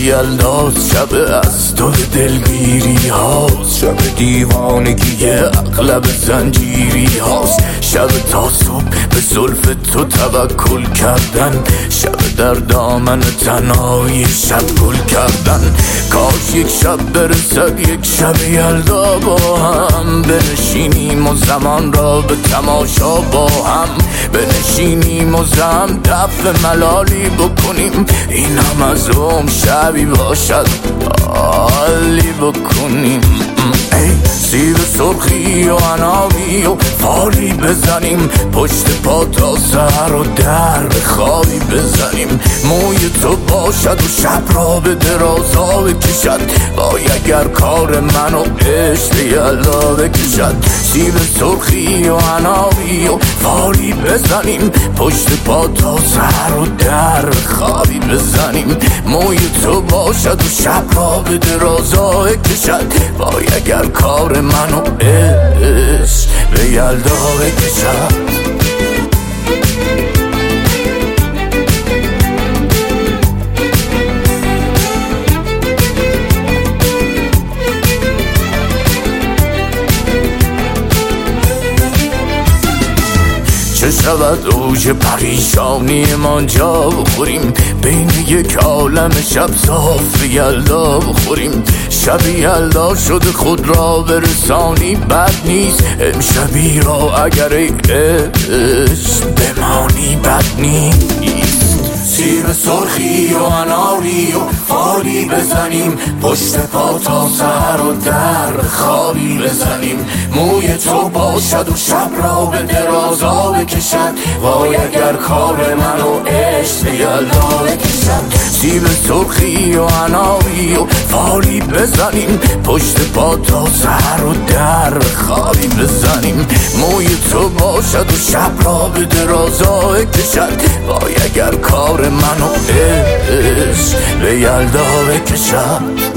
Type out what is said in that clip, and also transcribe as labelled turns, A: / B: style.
A: یلداست، شب از تو دلگیری هاست، شب دیوانگی اغلب زنجیری هاست، شب تا صبح به زلف تو توکل کردن، شب در دامن تنهایی شب گل کردن. کاش یک شب برسد یک شب یلدا با هم بنشینیم و زمان را به تماشا با هم بنشینیم و زم دفع ملالی بکنیم، این هم از اون شبی باشد حالی بکنیم. ای سیب سرخی و عنابی و فالی بزنیم، پشت پا تا سر و در به خوابی بزنیم، موی تو باشد و شب را به درازا بکشد، وای اگر کار من و عشق یلدا بکشد. سیب سرخی و عنابی و فالی بزنیم، پشت پا تا سر و در خوابی بزنیم، موی تو باشد و شب را به درازا بکشد، وای اگر کار من و عشق به یلدا بکشد. چه شود اوج پریشانی ما جا بخوریم، بین یک عالم شب صاف یلدا بخوریم، شب یلدا شده خود را برسانی بد نیست، امشبی را اگر ای عشق بمانی بد نیست. سیب سرخی و اناری و فالی بزنیم، پشت پا تا سر و در خوابی بزنیم، موی تو باشد و شب را به درازا بکشد، وای اگر کار من و عشق یلدا بکشد. سیب سرخی و اناری و فالی بزنیم، پشت پا تا سر و در خوابی بزنیم، موی تو باشد و شب را به درازا بکشد، وای اگر کار من و عشق به یلدا بکشد.